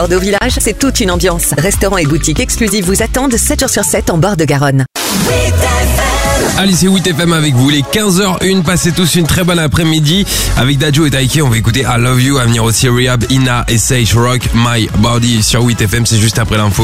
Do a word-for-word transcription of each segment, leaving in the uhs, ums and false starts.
Bordeaux Village, c'est toute une ambiance. Restaurants et boutiques exclusifs vous attendent sept jours sur sept en bord de Garonne. Allez, c'est huit F M avec vous, les quinze heures une, passez tous une très bonne après-midi. Avec Dadju et Taiki, on va écouter I Love You, à venir aussi Rehab, Ina et Sage Rock, My Body sur huit F M, c'est juste après l'info.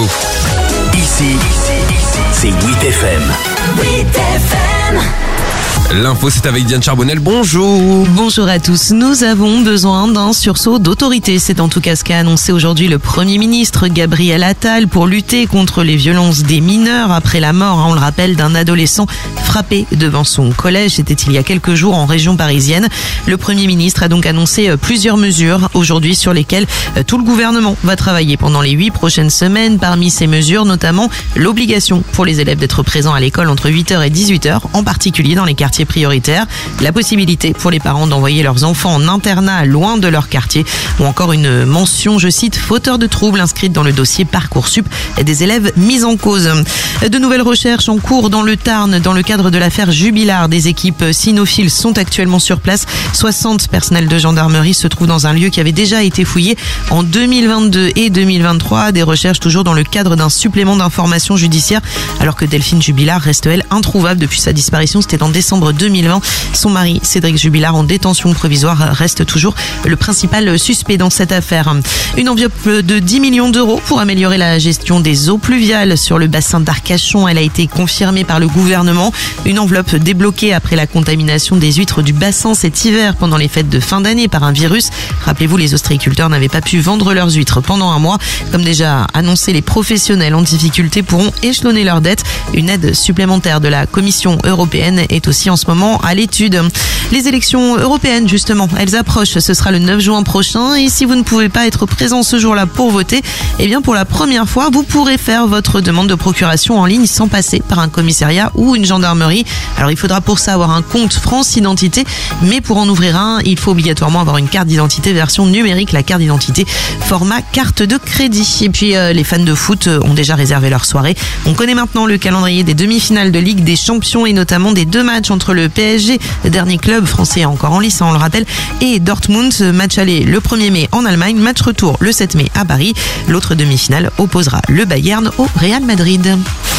Ici, c'est huit F M. huit F M. L'info, c'est avec Diane Charbonnel. Bonjour. Bonjour à tous. Nous avons besoin d'un sursaut d'autorité. C'est en tout cas ce qu'a annoncé aujourd'hui le Premier ministre Gabriel Attal pour lutter contre les violences des mineurs après la mort, on le rappelle, d'un adolescent frappé devant son collège. C'était il y a quelques jours en région parisienne. Le Premier ministre a donc annoncé plusieurs mesures aujourd'hui sur lesquelles tout le gouvernement va travailler pendant les huit prochaines semaines. Parmi ces mesures, notamment l'obligation pour les élèves d'être présents à l'école entre huit heures et dix-huit heures, en particulier dans les quartiers prioritaires, la possibilité pour les parents d'envoyer leurs enfants en internat loin de leur quartier, ou encore une mention, je cite, fauteur de troubles inscrite dans le dossier Parcoursup des élèves mis en cause. De nouvelles recherches en cours dans le Tarn dans le cadre de l'affaire Jubilard. Des équipes cynophiles sont actuellement sur place. soixante personnels de gendarmerie se trouvent dans un lieu qui avait déjà été fouillé en deux mille vingt-deux et deux mille vingt-trois. Des recherches toujours dans le cadre d'un supplément d'information judiciaire, alors que Delphine Jubilard reste, elle, introuvable depuis sa disparition. C'était en décembre deux mille vingt. Son mari, Cédric Jubilard, en détention provisoire, reste toujours le principal suspect dans cette affaire. Une enveloppe de dix millions d'euros pour améliorer la gestion des eaux pluviales sur le bassin d'Arcachon. Elle a été confirmée par le gouvernement. Une enveloppe débloquée après la contamination des huîtres du bassin cet hiver pendant les fêtes de fin d'année par un virus. Rappelez-vous, les ostréiculteurs n'avaient pas pu vendre leurs huîtres pendant un mois. Comme déjà annoncé, les professionnels en difficulté pourront échelonner leurs dettes. Une aide supplémentaire de la Commission européenne est aussi en ce moment à l'étude. Les élections européennes, justement, elles approchent. Ce sera le neuf juin prochain. Et si vous ne pouvez pas être présent ce jour-là pour voter, eh bien, pour la première fois, vous pourrez faire votre demande de procuration en ligne sans passer par un commissariat ou une gendarmerie. Alors, il faudra pour ça avoir un compte France Identité. Mais pour en ouvrir un, il faut obligatoirement avoir une carte d'identité version numérique, la carte d'identité format carte de crédit. Et puis, euh, les fans de foot ont déjà réservé leur soirée. On connaît maintenant le calendrier des demi-finales de Ligue des Champions et notamment des deux matchs entre le P S G, le dernier club français encore en lice, on le rappelle, et Dortmund. Match aller le premier mai en Allemagne, match retour le sept mai à Paris. L'autre demi-finale opposera le Bayern au Real Madrid.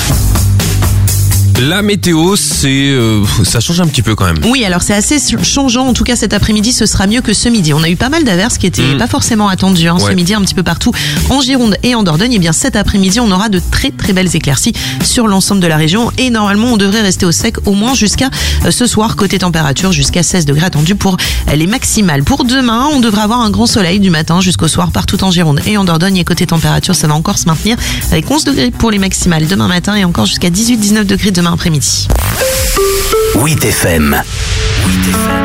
La météo, c'est euh, ça change un petit peu quand même. Oui, alors c'est assez changeant. En tout cas, cet après-midi, ce sera mieux que ce midi. On a eu pas mal d'averses qui étaient mmh. pas forcément attendues hein, ouais. ce midi, un petit peu partout en Gironde et en Dordogne. Et bien cet après-midi, on aura de très très belles éclaircies sur l'ensemble de la région. Et normalement, on devrait rester au sec au moins jusqu'à euh, ce soir. Côté température, jusqu'à seize degrés attendus pour euh, les maximales. Pour demain, on devrait avoir un grand soleil du matin jusqu'au soir partout en Gironde et en Dordogne. Et côté température, ça va encore se maintenir avec onze degrés pour les maximales demain matin et encore jusqu'à dix-huit dix-neuf degrés demain après-midi. huit F M. huit F M.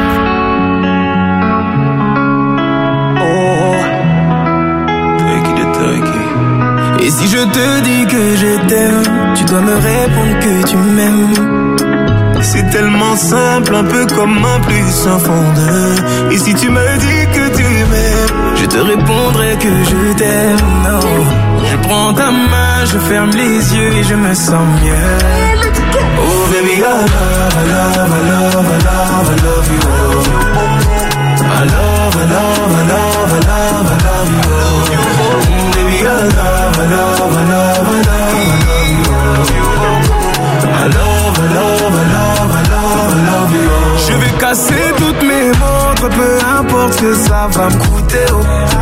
Et si je te dis que je t'aime, tu dois me répondre que tu m'aimes. C'est tellement simple, un peu comme un plus un fond de. Et si tu me dis que tu m'aimes, je te répondrai que je t'aime. Non. Je prends ta main, je ferme les yeux et je me sens mieux. Oh baby, I love, I love, I love, I love, I love you. I love, I love, I love, I love, I love you. Oh baby, I love, I love, I love, I love, I love you. I love, I love, I love, I love, I love you. Je vais casser toutes mes montres, peu importe ce que ça va me coûter. Oh.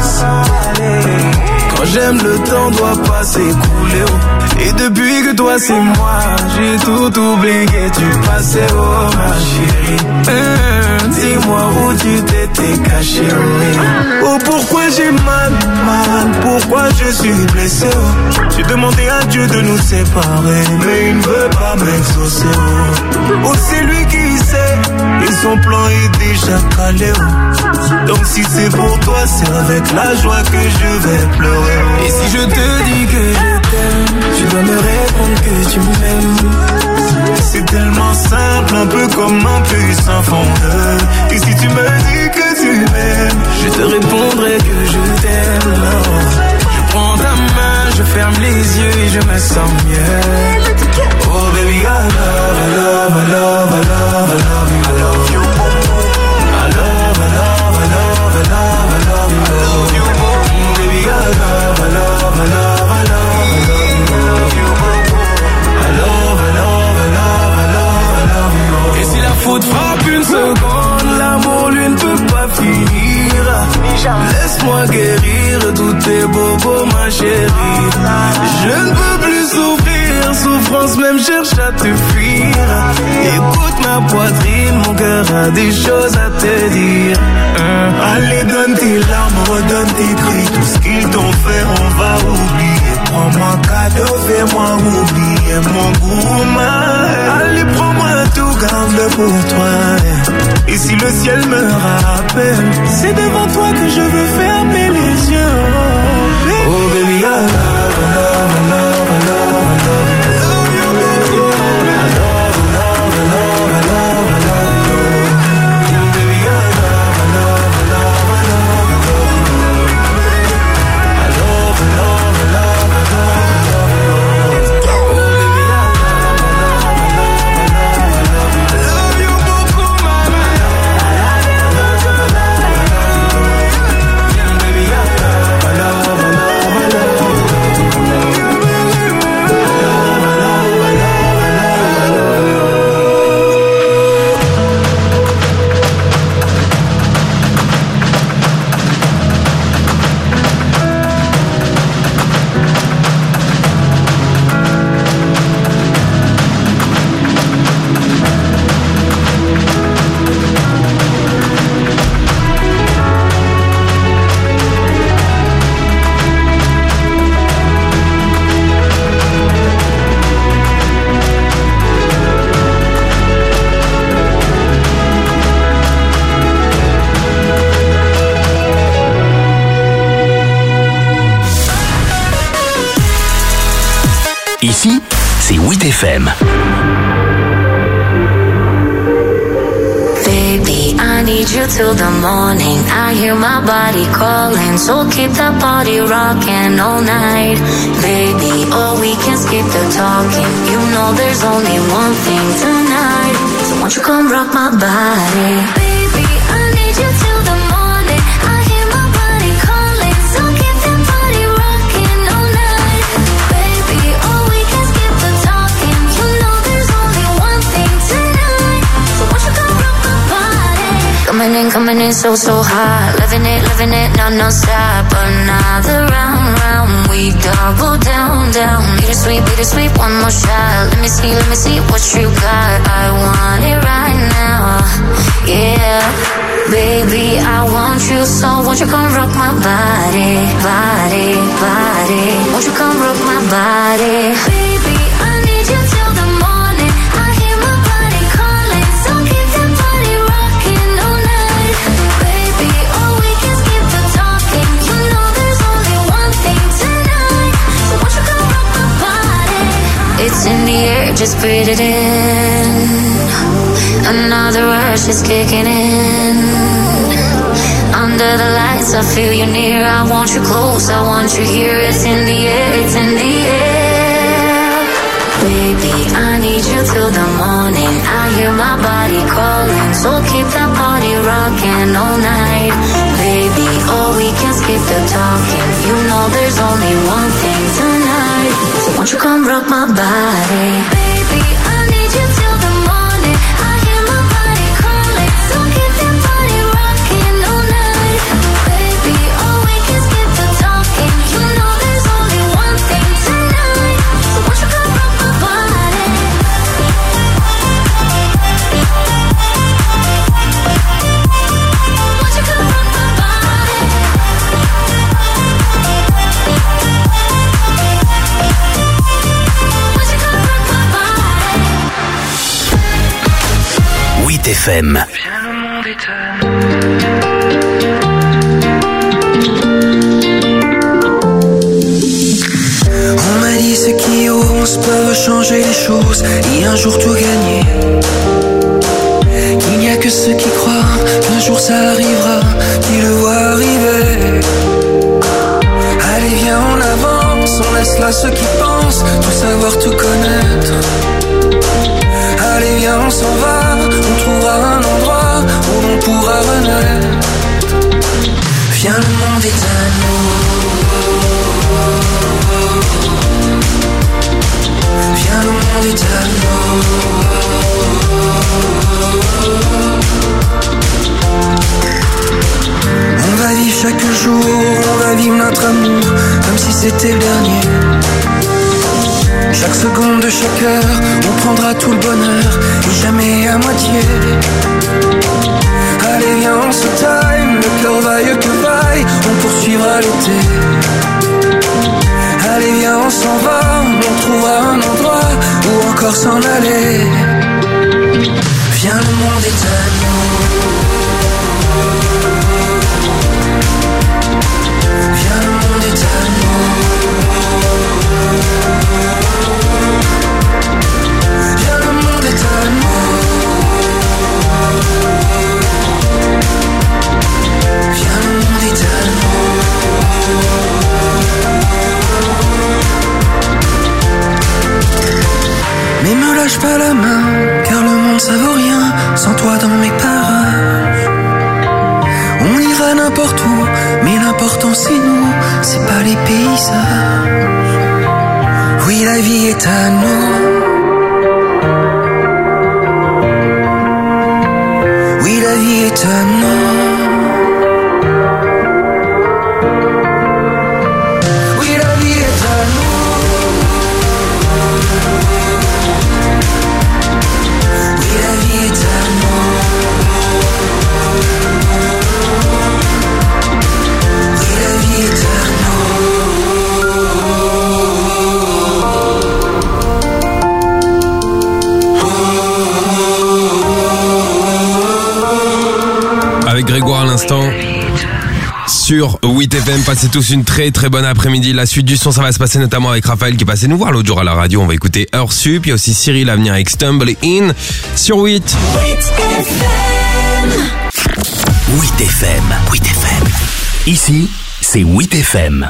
Quand j'aime, le temps doit pas s'écouler. Oh. Et depuis que toi c'est moi, j'ai tout oublié, tu passais, oh ma chérie. Mmh, dis-moi où tu t'étais caché. Oh, oh pourquoi j'ai mal, mal, pourquoi je suis blessé. Oh. J'ai demandé à Dieu de nous séparer, mais il ne veut pas m'exaucer. Oh, oh c'est lui qui sait, et son plan est déjà calé. Oh. Donc si c'est pour toi, c'est avec la joie que je vais pleurer. Oh. Et si je te dis que je t'aime, tu dois me répondre que tu m'aimes. C'est tellement simple, un peu comme un puissant fondeur. Et si tu me dis que tu m'aimes, je te répondrai que je t'aime. Je prends ta main, je ferme les yeux et je me sens mieux. Oh baby, I love, I love, I love, I love, I love you. I love you. I love, I love, I love, I love, I love you. Baby, I love, I love. même cherche à te fuir. Écoute ma poitrine, mon cœur a des choses à te dire. Hein? Allez, donne tes larmes, redonne tes cris. Tout ce qu'ils t'ont fait, on va oublier. Prends-moi cadeau, fais-moi oublier mon gourmand. Allez, prends-moi tout, garde-le pour toi. Et si le ciel me rappelle, c'est devant toi que je veux fermer les yeux. Oh baby, I love, I love, I love, I love, I love. Ici, c'est huit F M. Baby, I need you till the morning. I hear my body calling, so keep that body rocking all night. Baby, oh, we can skip the talking. You know there's only one thing tonight. So won't you come rock my body? Baby, I need you till the morning. I hear my body calling, so keep that body rocking all night. Baby, oh, we can skip the talking. You know there's only one thing tonight. So won't you come rock my body? Coming in, coming in so, so hot. Loving it, loving it, no, no stop. Another round, round, we double down, down. Bittersweet, bittersweet, one more shot. Let me see, let me see what you got. I want it right now, yeah. Baby, I want you, so won't you come rock my body, body, body. Won't you come rock my body? Baby, I need you till the morning. I hear my body calling, so keep that body rocking all night. Baby, oh, we can skip the talking. You know there's only one thing tonight. So won't you come rock my body? It's in the air, just breathe it in. Another rush is kicking in. Under the lights, I feel you near. I want you close, I want you here. It's in the air, it's in the air. Baby, I need you till the morning. I hear my body calling, so keep that body rocking all night. Baby, oh, we can skip the talking. You know there's only one thing tonight. So won't you come rock my body? Baby, I need you till the morning. I hear my body calling, so keep that body rocking all night. Baby, oh, we can skip the talking. You know there's only one thing tonight. So won't you come rock my body? Won't you come rock my body? Won't you come rock my body? huit F M. On m'a dit ceux qui osent peuvent changer les choses et un jour tout gagner. Qu'il n'y a que ceux qui croient qu'un jour ça arrivera, qui le voient arriver. Allez viens on avance, on laisse là ceux qui pensent tout savoir, tout connaître. Allez viens on s'en va, on trouvera un endroit où on pourra renaître. Viens le monde est à nous. Viens le monde est à nous. On va vivre chaque jour, on va vivre notre amour comme si c'était le dernier. Chaque seconde, chaque heure, on prendra tout le bonheur et jamais à moitié. Allez viens on se time, le cœur vaille que vaille, on poursuivra l'été. Allez viens on s'en va, on trouvera un endroit où encore s'en aller. Viens le monde est à nous. Viens le monde est à nous. Viens le monde est à nous. Viens le monde est à nous. Mais me lâche pas la main, car le monde ça vaut rien sans toi dans mes parages. On ira n'importe où, mais l'important c'est nous, c'est pas les paysages. Oui, la vie est à nous. Oui, la vie est à nous. Oui, la vie est à nous. Oui, la vie est à nous. Oui, la vie est à Avec Grégoire à l'instant sur huit F M. Passez tous une très très bonne après-midi. La suite du son, ça va se passer notamment avec Raphaël qui est passé nous voir l'autre jour à la radio. On va écouter Heure Sup. Il y a aussi Cyril à venir avec Stumble In sur huit. huit F M. huit F M. Ici, c'est huit F M.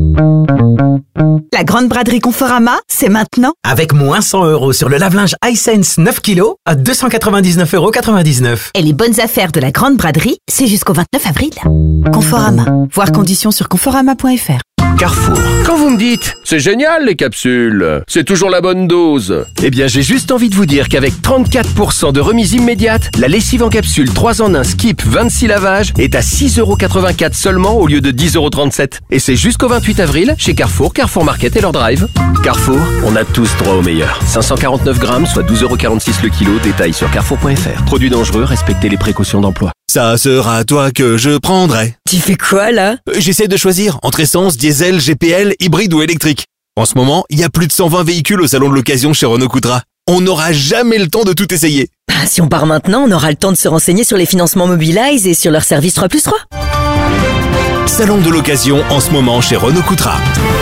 La grande braderie Conforama, c'est maintenant. Avec moins cent euros sur le lave-linge Hisense neuf kilos à deux cent quatre-vingt-dix-neuf euros quatre-vingt-dix-neuf. Et les bonnes affaires de la grande braderie, c'est jusqu'au vingt-neuf avril. Conforama. Voir conditions sur conforama point f r. Carrefour. Quand vous me dites, c'est génial les capsules, c'est toujours la bonne dose. Eh bien, j'ai juste envie de vous dire qu'avec trente-quatre pour cent de remise immédiate, la lessive en capsule trois en un Skip vingt-six lavages est à six euros quatre-vingt-quatre seulement au lieu de dix euros trente-sept. Et c'est jusqu'au vingt-huit avril chez Carrefour, Carrefour Market et leur drive. Carrefour, on a tous droit au meilleur. cinq cent quarante-neuf grammes, soit douze euros quarante-six le kilo, détail sur carrefour point f r. Produit dangereux, respectez les précautions d'emploi. Ça sera toi que je prendrai. Tu fais quoi là? J'essaie de choisir entre essence, diesel, G P L, hybride ou électrique. En ce moment, il y a plus de cent vingt véhicules au salon de l'occasion chez Renault Coutras. On n'aura jamais le temps de tout essayer. Ah, si on part maintenant, on aura le temps de se renseigner sur les financements Mobilize et sur leur service trois plus trois. Salon de l'occasion en ce moment chez Renault Coutras.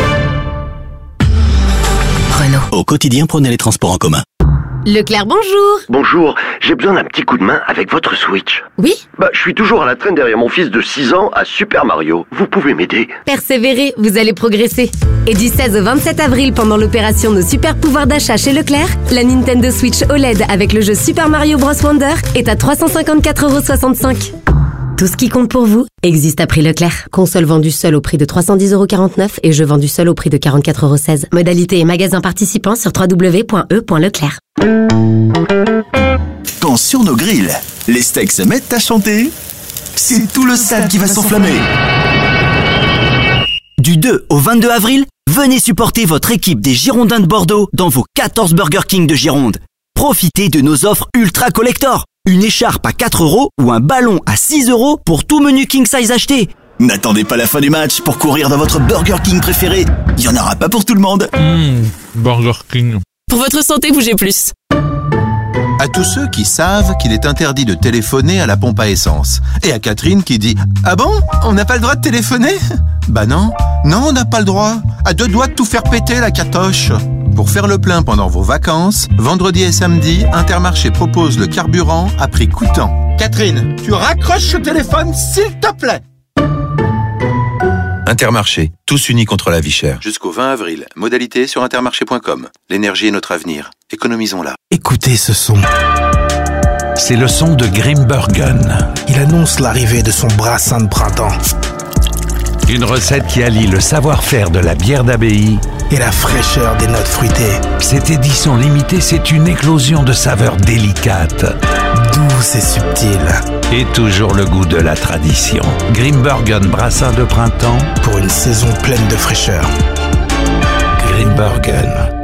Renault. Au quotidien, prenez les transports en commun. Leclerc, bonjour. Bonjour, j'ai besoin d'un petit coup de main avec votre Switch. Oui? Bah, je suis toujours à la traîne derrière mon fils de six ans à Super Mario. Vous pouvez m'aider? Persévérez, vous allez progresser. Et du seize au vingt-sept avril, pendant l'opération de super pouvoir d'achat chez Leclerc, la Nintendo Switch O L E D avec le jeu Super Mario Bros Wonder est à trois cent cinquante-quatre euros soixante-cinq. Tout ce qui compte pour vous existe à prix Leclerc. Console vendue seule au prix de trois cent dix euros quarante-neuf et jeu vendu seul au prix de quarante-quatre euros seize. Modalité et magasin participants sur w w w point e point leclerc. Quand sur nos grilles, les steaks se mettent à chanter, c'est tout le stade qui va s'enflammer. Du deux au vingt-deux avril, venez supporter votre équipe des Girondins de Bordeaux dans vos quatorze Burger King de Gironde. Profitez de nos offres ultra collector. Une écharpe à quatre euros ou un ballon à six euros pour tout menu King Size acheté. N'attendez pas la fin du match pour courir dans votre Burger King préféré. Il n'y en aura pas pour tout le monde. Mmh, Burger King. Pour votre santé, bougez plus. À tous ceux qui savent qu'il est interdit de téléphoner à la pompe à essence. Et à Catherine qui dit « Ah bon? On n'a pas le droit de téléphoner ?» Bah non, non on n'a pas le droit. À deux doigts de tout faire péter la catoche. Pour faire le plein pendant vos vacances, vendredi et samedi, Intermarché propose le carburant à prix coûtant. Catherine, tu raccroches le téléphone s'il te plaît. Intermarché, tous unis contre la vie chère. Jusqu'au vingt avril, modalité sur intermarché point com. L'énergie est notre avenir. Économisons-la. Écoutez ce son. C'est le son de Grimbergen. Il annonce l'arrivée de son brassin de printemps. Une recette qui allie le savoir-faire de la bière d'abbaye et la fraîcheur des notes fruitées. Cette édition limitée, c'est une éclosion de saveurs délicates, douces et subtiles. Et toujours le goût de la tradition. Grimbergen brassin de printemps pour une saison pleine de fraîcheur. Grimbergen,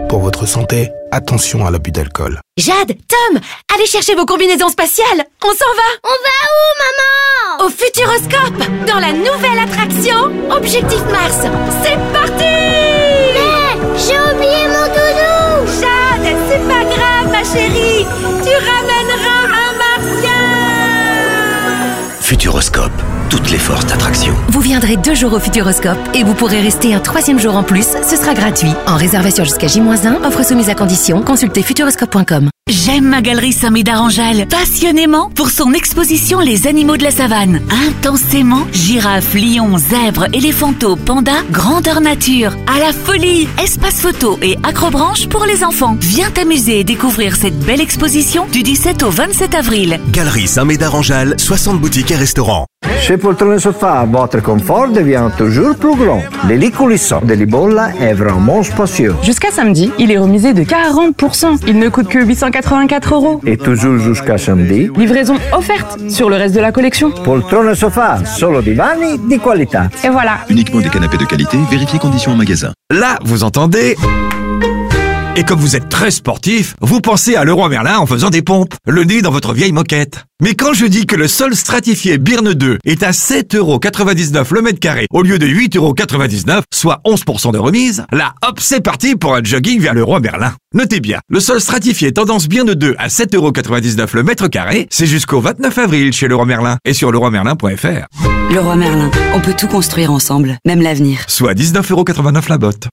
Pour votre santé, attention à l'abus d'alcool. Jade, Tom, allez chercher vos combinaisons spatiales. On s'en va. On va où, maman? Au Futuroscope, dans la nouvelle attraction Objectif Mars. C'est parti. Mais j'ai oublié mon doudou. Jade, c'est pas grave, ma chérie. Tu ramèneras un martien. Futuroscope, toutes les forces d'attraction. Vous viendrez deux jours au Futuroscope et vous pourrez rester un troisième jour en plus. Ce sera gratuit. En réservation jusqu'à J moins un, offre soumise à condition. Consultez futuroscope point com. J'aime ma galerie Saint-Médard-en-Jalles passionnément pour son exposition Les animaux de la savane. Intensément, girafes, lions, zèbres, éléphanteaux, pandas, grandeur nature, à la folie, espace photo et acrobranche pour les enfants. Viens t'amuser et découvrir cette belle exposition du dix-sept au vingt-sept avril. Galerie Saint-Médard-en-Jalles, soixante boutiques et restaurants. Chez Poltrone Sofa, votre confort devient toujours plus grand. Les lits coulissants de Libolla est vraiment spacieux. Jusqu'à samedi, il est remisé de quarante pour cent. Il ne coûte que huit cent quatre-vingt-quatre euros. Et toujours jusqu'à samedi, livraison offerte sur le reste de la collection. Poltrone Sofa, solo divani di qualità. Et voilà. Uniquement des canapés de qualité, vérifiez conditions en magasin. Là, vous entendez ? Et comme vous êtes très sportif, vous pensez à Leroy Merlin en faisant des pompes, le nez dans votre vieille moquette. Mais quand je dis que le sol stratifié Birne deux est à sept euros quatre-vingt-dix-neuf le mètre carré au lieu de huit euros quatre-vingt-dix-neuf, soit onze pour cent de remise, là hop c'est parti pour un jogging vers Leroy Merlin. Notez bien, le sol stratifié tendance Birne deux à sept euros quatre-vingt-dix-neuf le mètre carré, c'est jusqu'au vingt-neuf avril chez Leroy Merlin et sur leroy merlin point f r. Leroy Merlin, on peut tout construire ensemble, même l'avenir. Soit dix-neuf euros quatre-vingt-neuf la botte.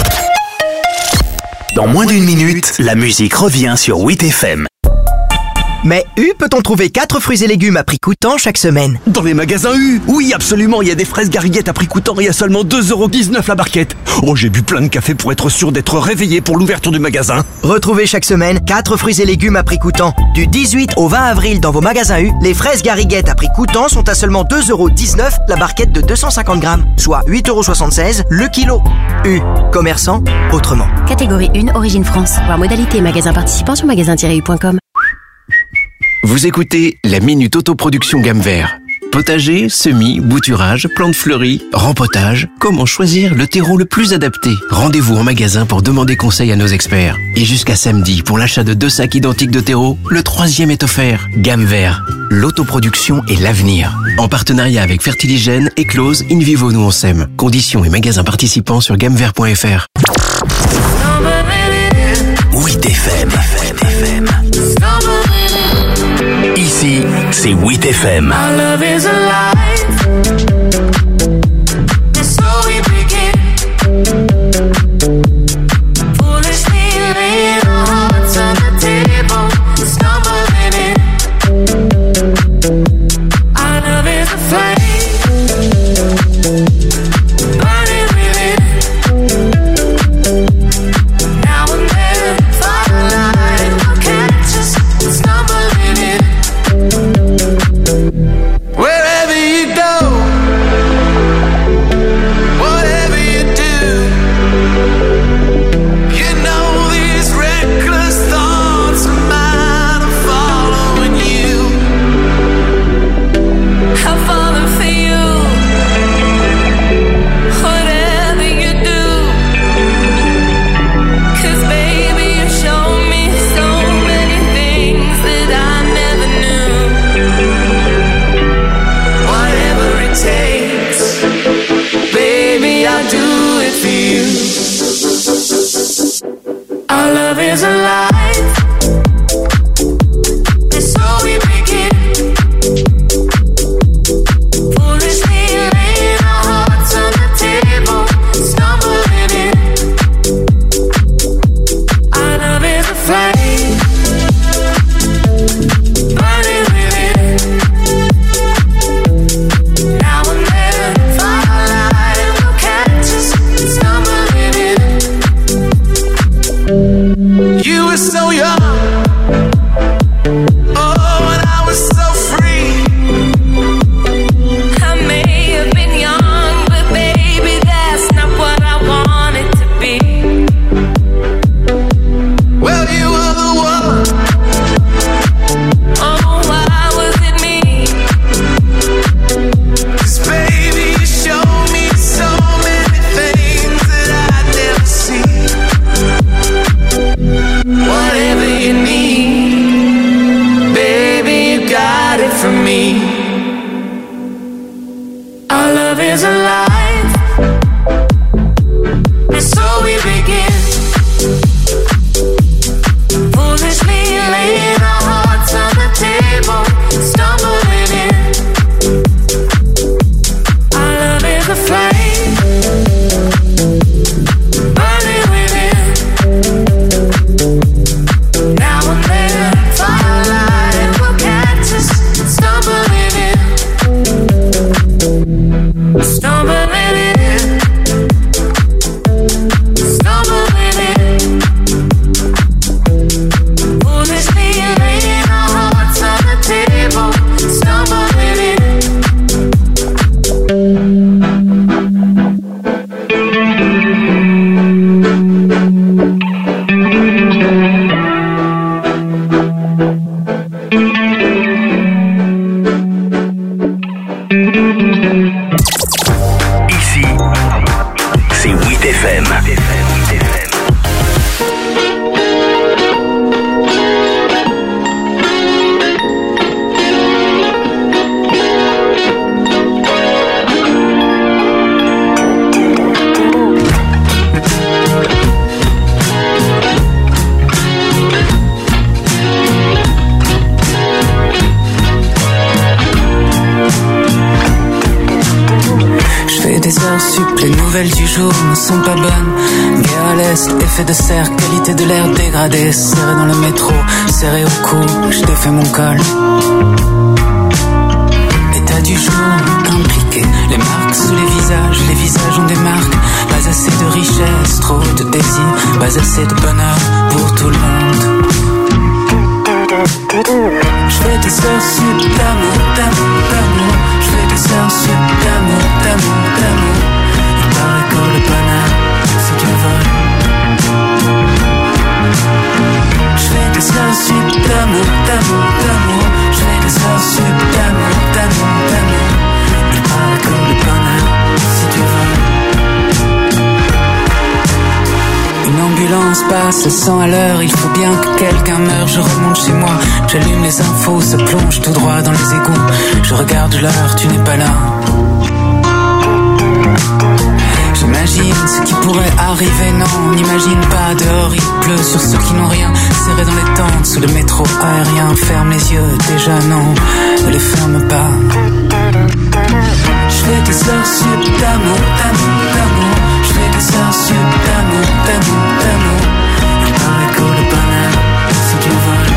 Dans moins d'une minute, la musique revient sur huit F M. Mais U peut-on trouver quatre fruits et légumes à prix coûtant chaque semaine? Dans les magasins U, oui absolument, il y a des fraises gariguettes à prix coûtant et à seulement deux euros dix-neuf la barquette. Oh, j'ai bu plein de café pour être sûr d'être réveillé pour l'ouverture du magasin. Retrouvez chaque semaine quatre fruits et légumes à prix coûtant. Du dix-huit au vingt avril dans vos magasins U, les fraises gariguettes à prix coûtant sont à seulement deux euros dix-neuf la barquette de deux cent cinquante grammes, soit huit euros soixante-seize le kilo. U, commerçant autrement. Catégorie un, origine France. Voir modalité magasin participant sur magasin tiret u point com. Vous écoutez la Minute Autoproduction Gamme Vert. Potager, semis, bouturage, plantes fleuries, rempotage. Comment choisir le terreau le plus adapté? Rendez-vous en magasin pour demander conseil à nos experts. Et jusqu'à samedi, pour l'achat de deux sacs identiques de terreau, le troisième est offert. Gamme Vert. L'autoproduction est l'avenir. En partenariat avec Fertiligène, Eclose, InVivo nous on s'aime. Conditions et magasins participants sur gammevert point f r. huit F M. Ici, c'est huit F M. You were sup, les nouvelles du jour ne sont pas bonnes. Guerre à l'est, effet de serre, qualité de l'air dégradée. Serré dans le métro, serré au cou, je défais mon col. État du jour, impliqué. Les marques sous les visages, les visages ont des marques. Pas assez de richesse, trop de désir. Pas assez de bonheur pour tout le monde. Je fais des heures sup d'amour, d'amour, d'amour. Je fais des heures sup d'amour, d'amour, d'amour. Il paraît que le bonheur, c'est du vol. Je fais des heures sup d'amour, d'amour, d'amour. Je fais des heures sup d'amour, d'amour, d'amour. Il paraît que le bonheur, c'est du vol. Une ambulance passe à cent à l'heure, il faut bien que quelqu'un meure, je remonte chez moi, j'allume les infos, ça plonge tout droit dans les égouts, je regarde l'heure, tu n'es pas là. J'imagine ce qui pourrait arriver, non, on n'imagine pas, dehors il pleut sur ceux qui n'ont rien, serré dans les tentes, sous le métro aérien, ferme les yeux, déjà non, ne les ferme pas. Je fais des heures sup d'amour, d'amour, d'amour. Je fais des heures sup d'amour, d'amour, d'amour. Il paraît que le bonheur, c'est du vol.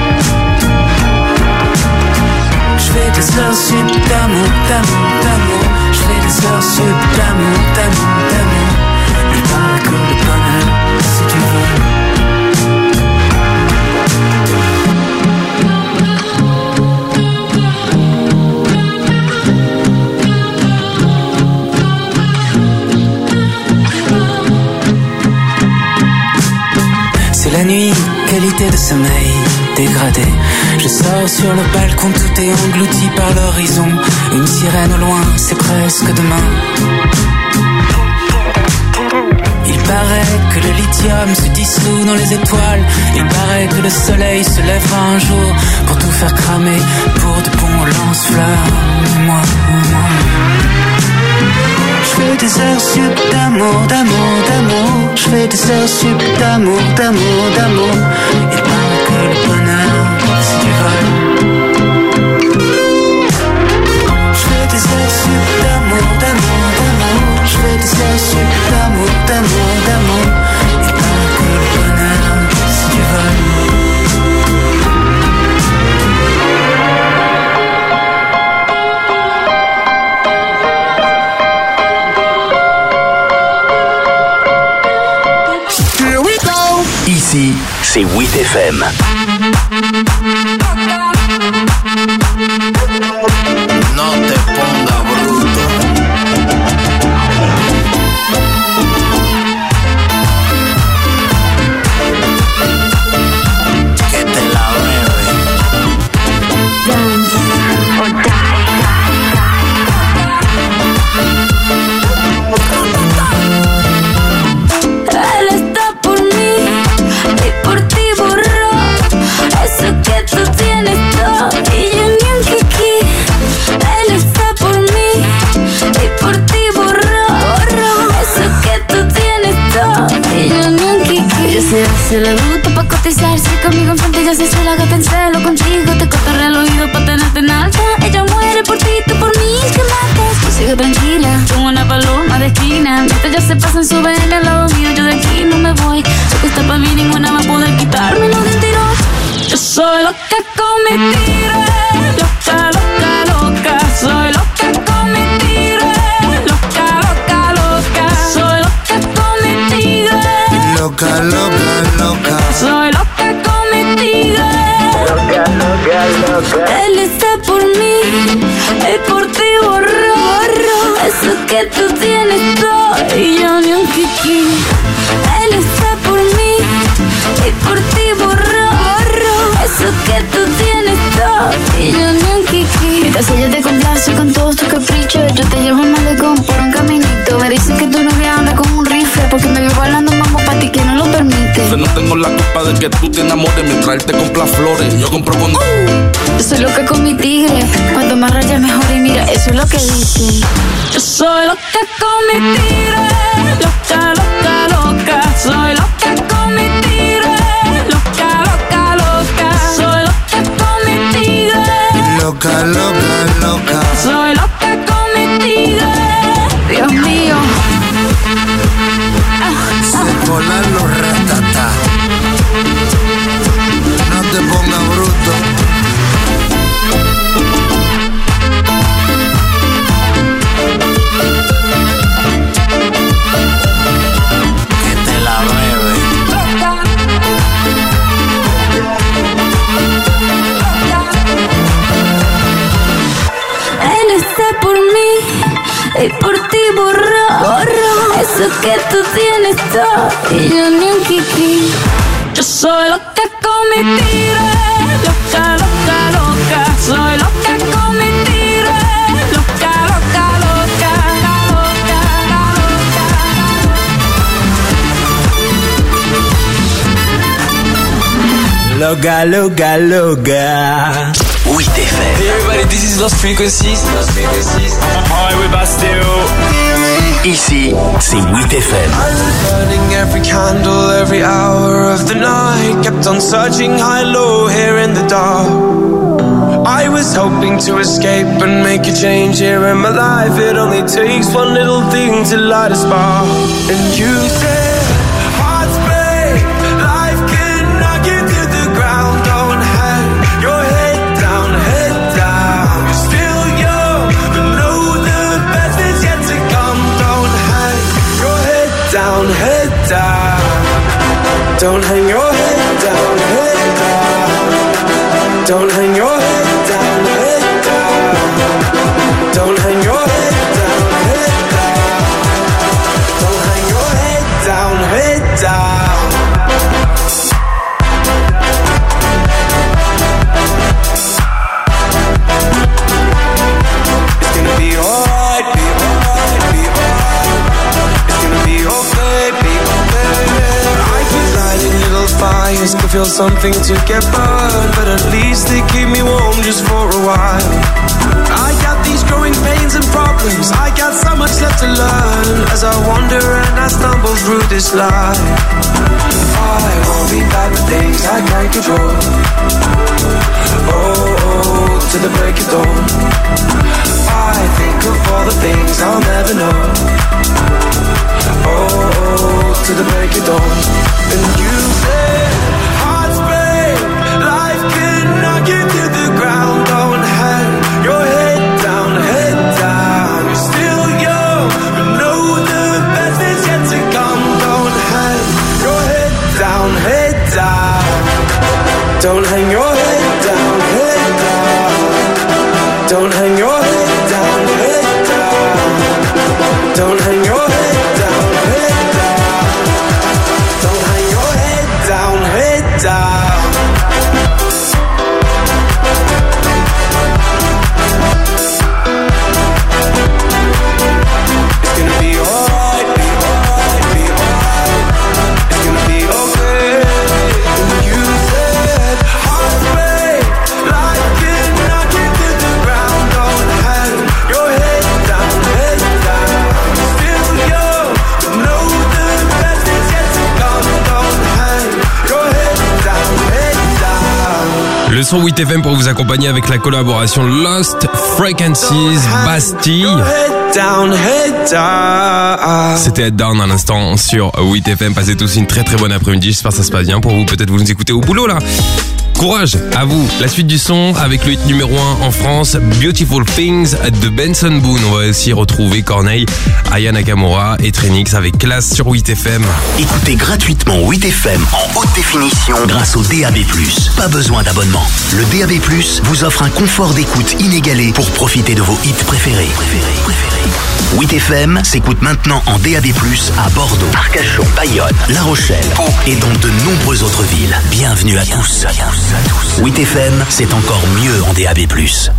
Je fais des heures sup d'amour, d'amour, d'amour. Je fais des heures sup d'amour, d'amour, d'amour. Il paraît que le bonheur, c'est du vol. La nuit, qualité de sommeil dégradée. Je sors sur le balcon, tout est englouti par l'horizon. Une sirène au loin, c'est presque demain. Il paraît que le lithium se dissout dans les étoiles. Il paraît que le soleil se lèvera un jour pour tout faire cramer, pour de bons lance-flammes. Moi, moi. Je fais des heures sup d'amour, d'amour, d'amour. Je fais des heures sup d'amour, d'amour, d'amour. Il paraît que le bonheur, c'est du vol. Je fais des heures sup d'amour, d'amour, d'amour. Je fais des heures sup d'amour, d'amour, d'amour. Il paraît que le bonheur, c'est du vol. Ici, c'est huit F M. No te ponga bruto. Que te la bebe. Dance or die. Él está por mí y por ti borró eso que tú tienes todo y yo ni un kiki. Él está por mí y por ti borró, borró eso que tú tienes todo y yo ni un kiki. Ella se hace la bruta pa' cotizarse conmigo enfrente, ella se hace la gata en celo contigo, te cotorrea el oído pa' tenerte en alta. Ella muere por ti, tú por mí, que matas. Tú sigue tranquila, como una paloma de esquina. Mientras ya se pasan su B M al lado mío, yo de aquí no me voy. Sé que está pa' mí, ninguna va a poder quitármelo de un tirón. Yo soy loca con mi tigre, loca, loca, loca. Soy loca con mi tigre, loca, loca, loca. Soy loca con mi tigre, Loca, loca, loca. soy loca con mi tigre. Loca, loca, loca. Él está por mí y por ti borró, borró eso que tú tienes todo y yo ni un kiki. Él está por mí y por ti borró, borró eso que tú tienes todo y yo ni un kiki. Mientras ella te complace con todos tus caprichos, yo te llevo al malecón por un caminito. Me dicen que tu novia anda con un rifle porque me veo bailando mambo pa' ti que no lo permite. Yo no tengo la culpa de que tú te enamores mientras él te compra flores. Yo compro con... Uh, yo soy loca con mi tigre, cuanto más rayas mejor y mira, eso es lo que dicen. Yo soy loca con mi tigre, loca, loca, loca. Soy loca con mi tigre, loca, loca, loca. Soy loca con mi tigre, Loca, loca, loca. soy loca con mi tigre. Dios mío. que tú tienes todo y yo ni un kiki. Yo soy loca con mi tire, loca, loca, loca. Soy loca con mi tire, loca, loca, loca, loca, loca. Loca, loca, loca. huit F M. Hey everybody, this is Lost Frequencies. Lost Frequencies. Hi, we're Bastille. Ici, c'est huit F M. I was burning every candle, every hour of the night. Kept on searching high, low, here in the dark. I was hoping to escape and make a change here in my life. It only takes one little thing to light a spark. And you said, hearts break, life can knock you to the ground. Don't hang your head down, head down. You're still young, but know the best is yet to come. Don't hang your head down, head down. Don't hang your head down, head down. Don't hang your head. Don't hang your head down, head down. Don't hang your head down, head down. It's gonna be alright, be alright, be alright. It's gonna be okay, be okay. I keep lighting little fires, could feel something to get burned, but at least they keep me warm just for a while. I got these growing pains and problems. I got so much left to learn as I wander and I stumble through this life. I worry about the things I can't control. Oh, oh, to the break of dawn. I think of all the things I'll never know. Oh, oh, to the break of dawn. And you said, hearts break, life can knock you to the ground. Don't hang your head down, head down. You're still young, but know the best is yet to come. Don't hang your head down, head down. Don't hang your head down, head down. Don't hang your head down, head down. Don't hang your head down, head down. Don't hang your head down, head down. Le son huit F M pour vous accompagner avec la collaboration Lost Frequencies Bastille. C'était Head Down à l'instant sur huit F M. Passez tous une très très bonne après-midi. J'espère que ça se passe bien pour vous. Peut-être vous nous écoutez au boulot là. Courage à vous. La suite du son avec le hit numéro un en France, Beautiful Things de Benson Boone. On va aussi retrouver Corneille, Aya Nakamura et Trinix avec classe sur huit F M. Écoutez gratuitement huit F M en haute définition grâce au D A B plus. Pas besoin d'abonnement. Le D A B plus vous offre un confort d'écoute inégalé pour profiter de vos hits préférés. préférés, préférés. huit F M s'écoute maintenant en D A B plus à Bordeaux, Arcachon, Bayonne, La Rochelle, Pau et dans de nombreuses autres villes. Bienvenue à tous. huit F M, c'est encore mieux en D A B plus.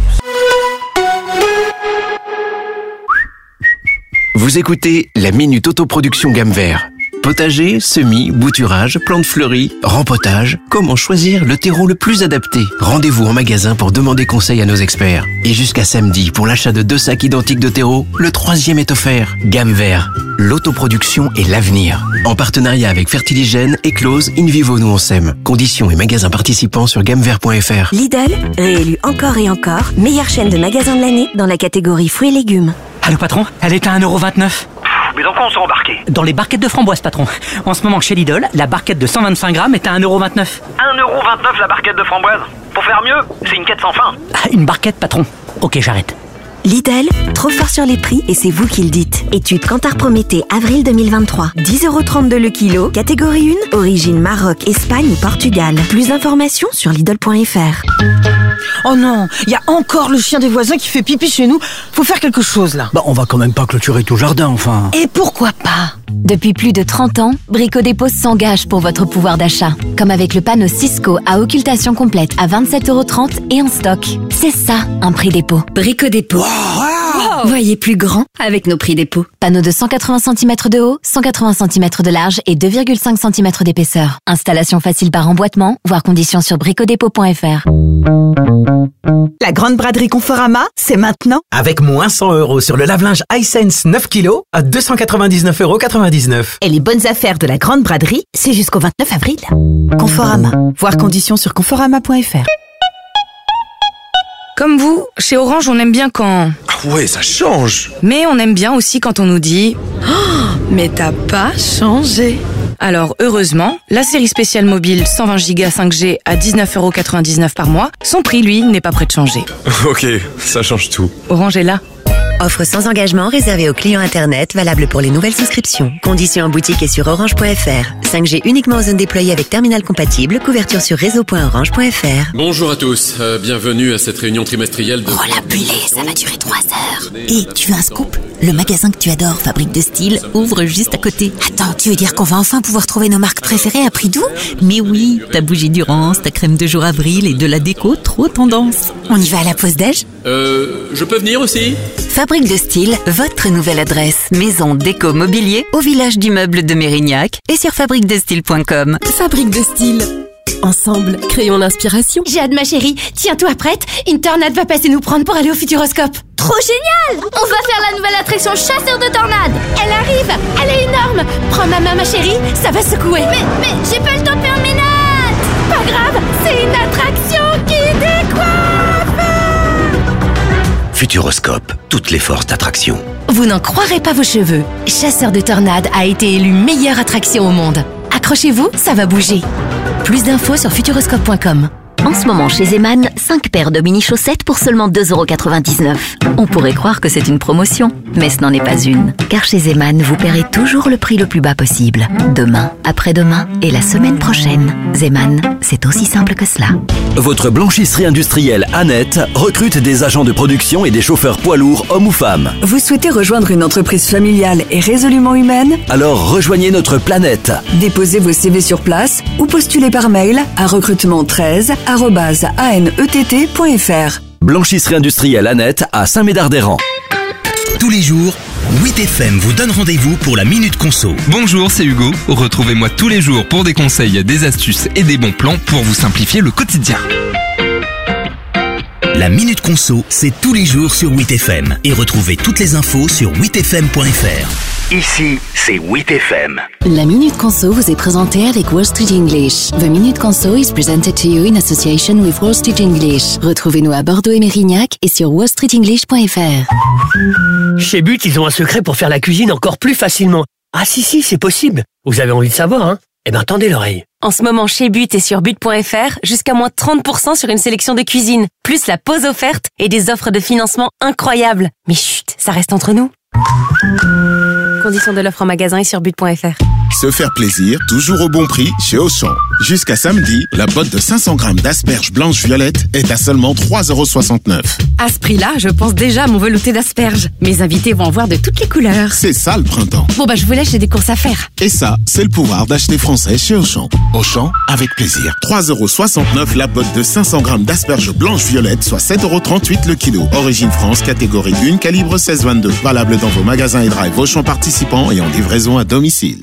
Vous écoutez la Minute Autoproduction Gamme Vert. Potager, semis, bouturage, plantes fleuries, rempotage. Comment choisir le terreau le plus adapté? Rendez-vous en magasin pour demander conseil à nos experts. Et jusqu'à samedi, pour l'achat de deux sacs identiques de terreau, le troisième est offert. Gamme Vert, l'autoproduction et l'avenir. En partenariat avec Fertiligène, Eclose, Invivo, nous on s'aime. Conditions et magasins participants sur gammevert point f r. Lidl, réélu encore et encore, meilleure chaîne de magasins de l'année dans la catégorie fruits et légumes. Allô patron, elle est à un euro vingt-neuf. Mais dans quoi on s'est embarqué? Dans les barquettes de framboise, patron. En ce moment, chez Lidl, la barquette de cent vingt-cinq grammes est à un euro vingt-neuf. un euro vingt-neuf la barquette de framboise? Pour faire mieux, c'est une quête sans fin. Ah, une barquette, patron. Ok, j'arrête. Lidl, trop fort sur les prix et c'est vous qui le dites. Étude Kantar Prométhée, avril deux mille vingt-trois. dix euros trente-deux le kilo, catégorie un, origine Maroc, Espagne ou Portugal. Plus d'informations sur Lidl point f r. Oh non, il y a encore le chien des voisins qui fait pipi chez nous. Faut faire quelque chose là. Bah, on va quand même pas clôturer tout le jardin, enfin. Et pourquoi pas? Depuis plus de trente ans, Brico Dépôt s'engage pour votre pouvoir d'achat. Comme avec le panneau Cisco à occultation complète à vingt-sept euros trente et en stock. C'est ça, un prix dépôt. Brico Dépôt. Wow. Voyez plus grand avec nos prix dépôt. Panneau de cent quatre-vingts centimètres de haut, cent quatre-vingts centimètres de large et deux virgule cinq centimètres d'épaisseur. Installation facile par emboîtement, voire conditions sur bricodépôt point f r. La grande braderie Conforama, c'est maintenant. Avec moins cent euros sur le lave-linge Hisense neuf kilos à deux cent quatre-vingt-dix-neuf euros quatre-vingt-dix-neuf. Et les bonnes affaires de la grande braderie, c'est jusqu'au vingt-neuf avril. Conforama. Voir conditions sur conforama point f r. Comme vous, chez Orange, on aime bien quand... Ah ouais, ça change. Mais on aime bien aussi quand on nous dit oh, « Mais t'as pas changé !» Alors, heureusement, la série spéciale mobile cent vingt giga cinq G à dix-neuf euros quatre-vingt-dix-neuf par mois, son prix, lui, n'est pas prêt de changer. Ok, ça change tout. Orange est là. Offre sans engagement réservée aux clients Internet, valable pour les nouvelles souscriptions. Conditions en boutique et sur orange point f r. cinq G uniquement en zone déployée avec terminal compatible. Couverture sur réseau point orange point f r. Bonjour à tous, euh, bienvenue à cette réunion trimestrielle de... Oh la bullée, ça va durer trois heures. Et tu veux un scoop? Le magasin que tu adores, Fabrique de Style, ouvre juste à côté. Attends, tu veux dire qu'on va enfin pouvoir trouver nos marques préférées à prix doux? Mais oui, ta bougie Durance, ta crème de jour Avril et de la déco trop tendance. On y va à la pause déj? Euh, je peux venir aussi? Fabrique de Style, votre nouvelle adresse. Maison, déco, mobilier, au village du meuble de Mérignac et sur fabrique de style point com. Fabrique de Style. Ensemble, créons l'inspiration. J'ai hâte ma chérie, tiens-toi prête, une tornade va passer nous prendre pour aller au Futuroscope. Trop génial! On va faire la nouvelle attraction chasseur de tornades. Elle arrive, elle est énorme. Prends ma main ma chérie, ça va secouer. Mais, mais, j'ai pas le temps de faire mes notes. Pas grave, c'est une attraction qui décoiffe. Futuroscope, toutes les forces d'attraction. Vous n'en croirez pas vos cheveux. Chasseur de tornades a été élu meilleure attraction au monde. Accrochez-vous, ça va bouger. Plus d'infos sur futuroscope point com. En ce moment, chez Zeman, cinq paires de mini-chaussettes pour seulement deux euros quatre-vingt-dix-neuf. On pourrait croire que c'est une promotion, mais ce n'en est pas une. Car chez Zeman, vous paierez toujours le prix le plus bas possible. Demain, après-demain et la semaine prochaine. Zeman, c'est aussi simple que cela. Votre blanchisserie industrielle Annette recrute des agents de production et des chauffeurs poids lourds, hommes ou femmes. Vous souhaitez rejoindre une entreprise familiale et résolument humaine? Alors rejoignez notre planète. Déposez vos C V sur place ou postulez par mail à recrutement treize arobase anett point f r. Blanchisserie industrielle Annette à Saint-Médard-des-Rangs. Tous les jours, huit F M vous donne rendez-vous pour la Minute Conso. Bonjour, c'est Hugo. Retrouvez-moi tous les jours pour des conseils, des astuces et des bons plans pour vous simplifier le quotidien. La Minute Conso, c'est tous les jours sur huit F M. Et retrouvez toutes les infos sur huit f m point f r. Ici, c'est huit F M. La Minute Conso vous est présentée avec Wall Street English. The Minute Conso is presented to you in association with Wall Street English. Retrouvez-nous à Bordeaux et Mérignac et sur wall street english point f r. Chez But, ils ont un secret pour faire la cuisine encore plus facilement. Ah si, si, c'est possible. Vous avez envie de savoir, hein? Eh ben, tendez l'oreille. En ce moment, chez But et sur but point f r, jusqu'à moins trente pour cent sur une sélection de cuisine, plus la pause offerte et des offres de financement incroyables. Mais chut, ça reste entre nous. Conditions de l'offre en magasin et sur but point f r. Se faire plaisir, toujours au bon prix chez Auchan. Jusqu'à samedi, la botte de cinq cents grammes d'asperges blanches violettes est à seulement trois euros soixante-neuf. À ce prix-là, je pense déjà à mon velouté d'asperges. Mes invités vont en voir de toutes les couleurs. C'est ça le printemps. Bon bah je vous laisse, j'ai des courses à faire. Et ça, c'est le pouvoir d'acheter français chez Auchan. Auchan, avec plaisir. trois euros soixante-neuf la botte de cinq cents grammes d'asperges blanches violettes, soit sept euros trente-huit le kilo. Origine France, catégorie un, calibre seize vingt-deux. Valable dans vos magasins et drive Auchan participants et en livraison à domicile.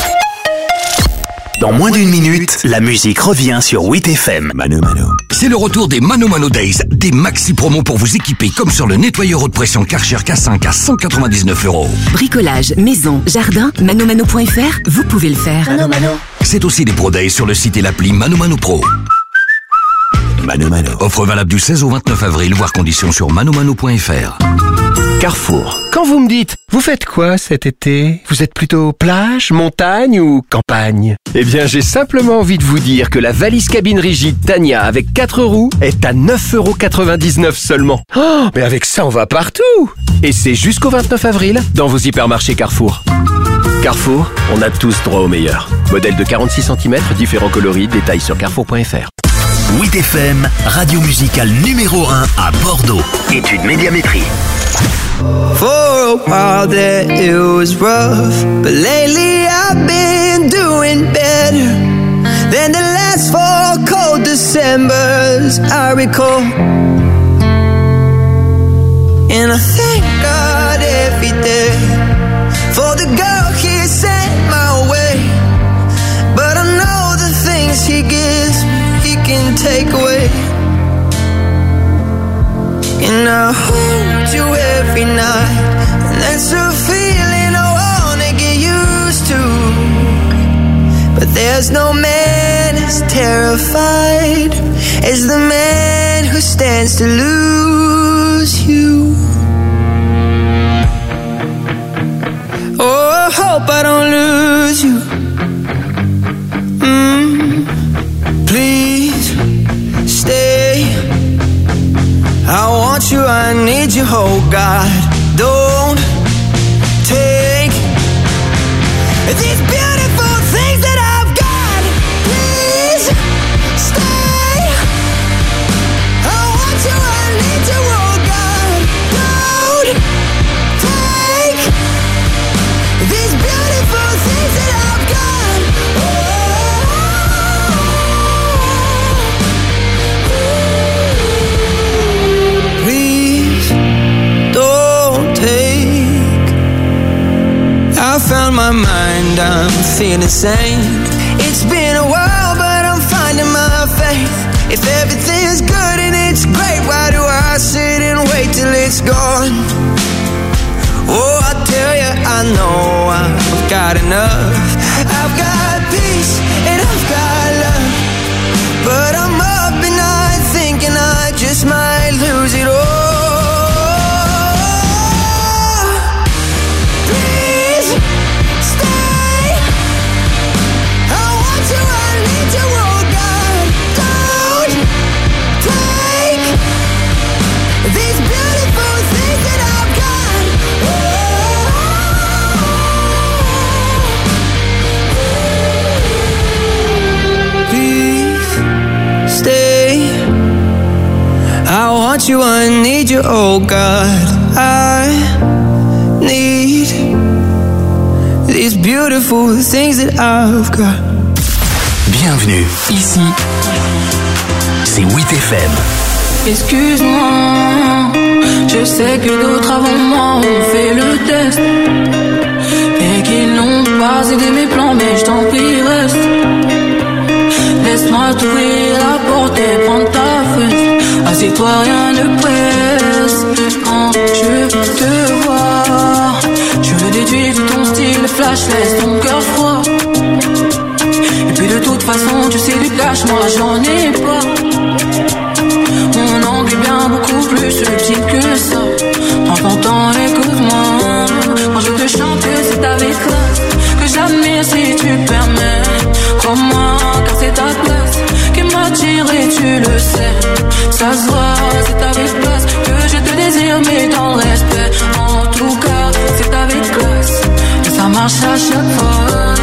Dans moins d'une minute, la musique revient sur huit F M. Mano Mano. C'est le retour des Mano Mano Days, des maxi promos pour vous équiper comme sur le nettoyeur haute pression Karcher K cinq à cent quatre-vingt-dix-neuf euros. Bricolage, maison, jardin, mano mano point f r, vous pouvez le faire. Mano Mano. C'est aussi des Pro Days sur le site et l'appli Mano Mano Pro. Mano Mano. Offre valable du seize au vingt-neuf avril, voire conditions sur mano mano point f r. Carrefour. Quand vous me dites, vous faites quoi cet été? Vous êtes plutôt plage, montagne ou campagne? Eh bien, j'ai simplement envie de vous dire que la valise cabine rigide Tania avec quatre roues est à neuf euros quatre-vingt-dix-neuf seulement. Oh, mais avec ça, on va partout! Et c'est jusqu'au vingt-neuf avril dans vos hypermarchés Carrefour. Carrefour, on a tous droit au meilleur. Modèle de quarante-six centimètres, différents coloris, détails sur carrefour point f r. huit F M, radio musicale numéro un à Bordeaux. Étude médiamétrie. For a while there it was rough, but lately I've been doing better than the last four cold Decembers I recall. And I thank God every day for the girl He sent my way. But I know the things He gives me, He can take away. And I hold you every night, and that's a feeling I wanna get used to. But there's no man as terrified as the man who stands to lose you. Oh, I hope I don't lose you. Mm, please stay. I want you, I need you, oh God. Don't take these beautiful things that I've got. Please stay. I want you, I need you, oh God. Don't take these beautiful things that I've got. I found my mind, I'm feeling sane. It's been a while, but I'm finding my faith. If everything's good and it's great, why do I sit and wait till it's gone? Oh, I tell you, I know I've got enough. I've got peace and I've got love, but I'm up at night thinking I just might lose it all. I want you, I need you, oh God. I need these beautiful things that I've got. Bienvenue, ici, c'est huit F M. Excuse-moi, je sais que d'autres avant moi ont fait le test et qu'ils n'ont pas aidé mes plans, mais je t'en prie reste. Laisse-moi t'ouvrir la porte et prendre ta fesse. Assieds-toi, rien ne presse. Quand je te vois, je le déduis de ton style flash, laisse ton cœur froid. Et puis de toute façon, tu sais du cash, moi j'en ai pas. Mon angle est bien beaucoup plus subtil que ça. Prends ton temps, écoute-moi. Quand je te chante, c'est avec classe que j'admire si tu permets. Crois-moi, car c'est ta place qui m'attire et tu le sais. Ça se voit, c'est avec classe que je te désire, mais dans le respect. En tout cas, c'est avec classe et ça marche à chaque fois.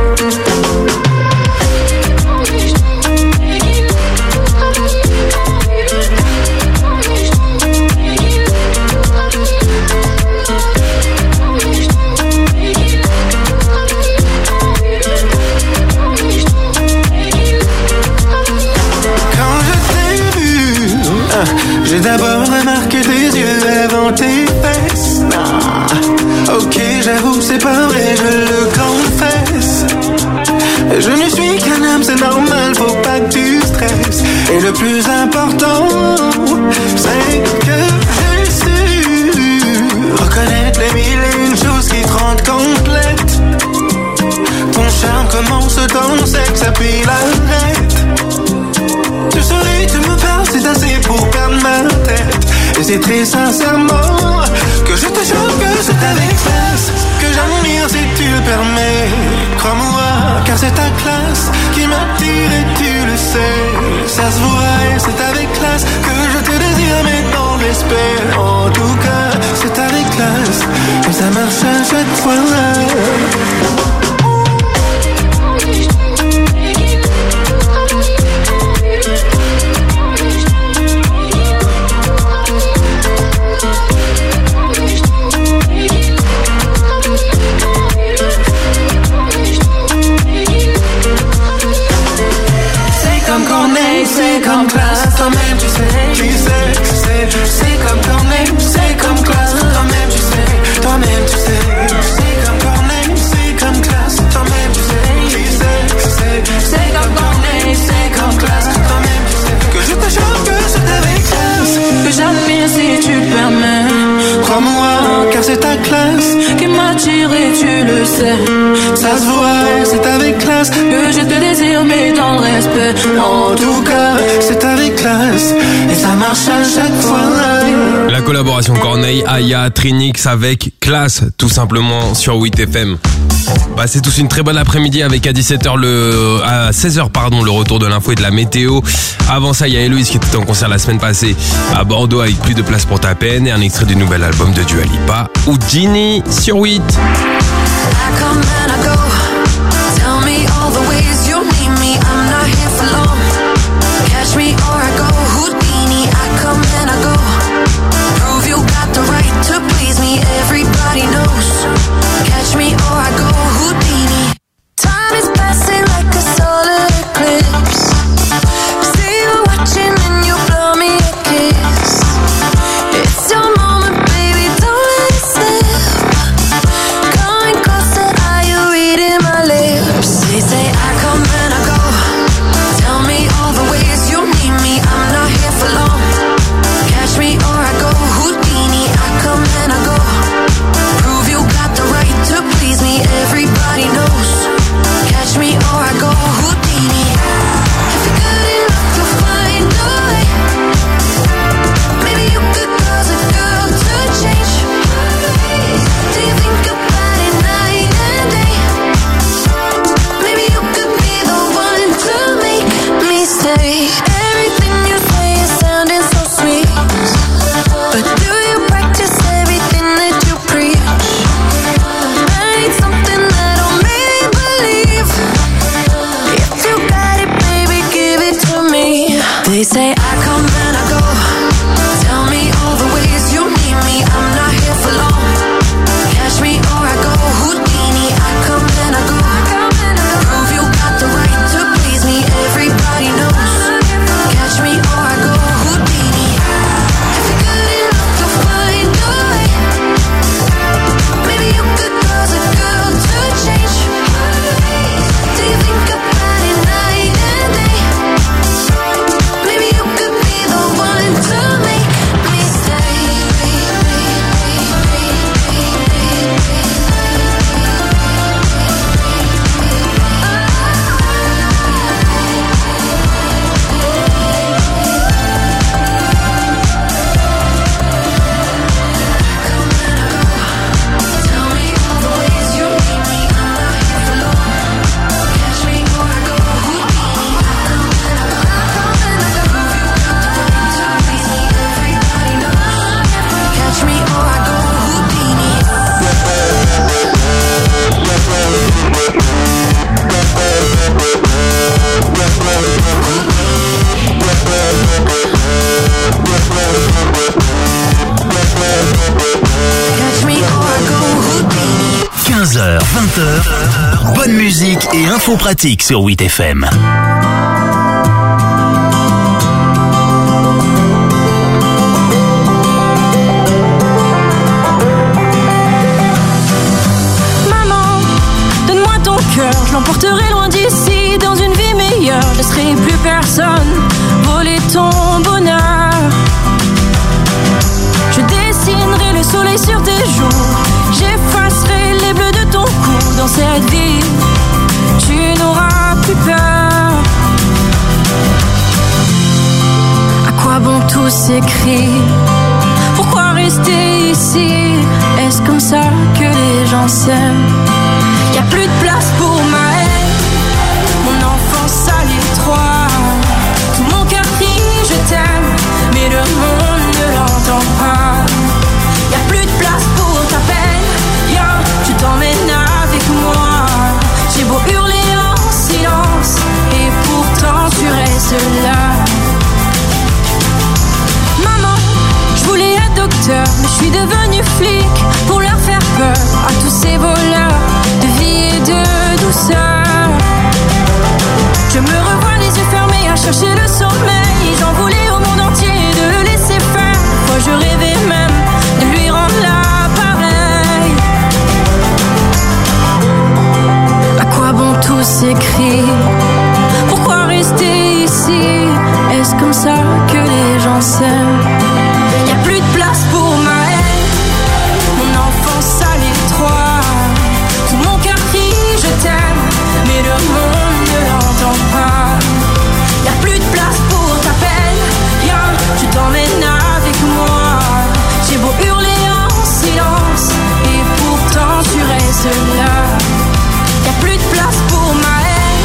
J'ai d'abord remarqué tes yeux avant tes fesses. Ah, ok, j'avoue, c'est pas vrai, je le confesse. Je ne suis qu'un homme, c'est normal, faut pas que tu stresses. Et le plus important, c'est que j'ai su reconnaître les mille et une choses qui te rendent complète. Ton charme commence dans le sexe, puis l'arrête. Tu souris, tu me parles, c'est assez pour perdre ma tête. Et c'est très sincèrement que je te jure que c'est avec classe que j'admire si tu le permets. Crois-moi, car c'est ta classe qui m'attire et tu le sais. Ça se voit et c'est avec classe que je te désire, mais dans respect. En tout cas, c'est avec classe que ça marche à chaque fois. c'est comme classe. Toi-même tu sais, tu sais, tu sais. C'est comme Corneille, c'est comme classe. Toi-même tu sais, toi-même tu sais. C'est comme Corneille, c'est comme classe. Toi-même tu sais, tu sais, tu sais. C'est comme Corneille, c'est comme classe. Toi-même tu sais. Que je te jure que c'est avec classe. Que j'admire si tu le permets. Crois-moi, car c'est ta classe qui m'attire et tu le sais. Ça se voit, c'est avec classe que je te désire, mais dans le respect. En tout cas, c'est avec classe et ça marche à chaque fois. La collaboration Corneille, Aya, Trinix avec classe, tout simplement sur huit F M. Bah, c'est tous une très bonne après-midi avec à dix-sept heures le, à seize heures pardon, le retour de l'info et de la météo. Avant ça, il y a Héloïse qui était en concert la semaine passée à Bordeaux avec Plus de place pour ta peine et un extrait du nouvel album de Dua Lipa ou Ginny sur huit. quinze heures, vingt heures, bonne musique et infos pratiques sur huit F M. Maman, donne-moi ton cœur, je l'emporterai loin d'ici, dans une vie meilleure. Je laisserai plus personne voler ton bonheur. Je dessinerai le soleil sur tes joues, j'effacerai les bleus de ton cou. Dans cette vie, tu n'auras plus peur. À quoi bon tous ces cris? Pourquoi rester ici? Est-ce comme ça que les gens s'aiment? Y'a plus de place pour ma haine, mon enfance à l'étroit. Tout mon cœur crie je t'aime, mais le monde ne l'entend pas. Y'a plus de place pour ta peine, viens, je t'emmène avec moi. J'ai beau hurler en silence, et pourtant tu restes là. Maman, je voulais être docteur, mais je suis devenu flic pour leur faire peur à tous ces voleurs. chercher le sommeil, j'en voulais au monde entier de le laisser faire. Moi je rêvais même de lui rendre l'appareil. À quoi bon tous ces cris? Pourquoi rester ici? Est-ce comme ça que les gens s'aiment? Y a plus de place pour ma haine. Mon enfance à l'étroit. Tout mon cœur crie je t'aime, mais le monde ne l'entend pas. Y a plus de place pour ta peine. Viens, je t'emmène avec moi. J'ai beau hurler en silence, et pourtant tu restes là. Y a plus de place pour ma haine.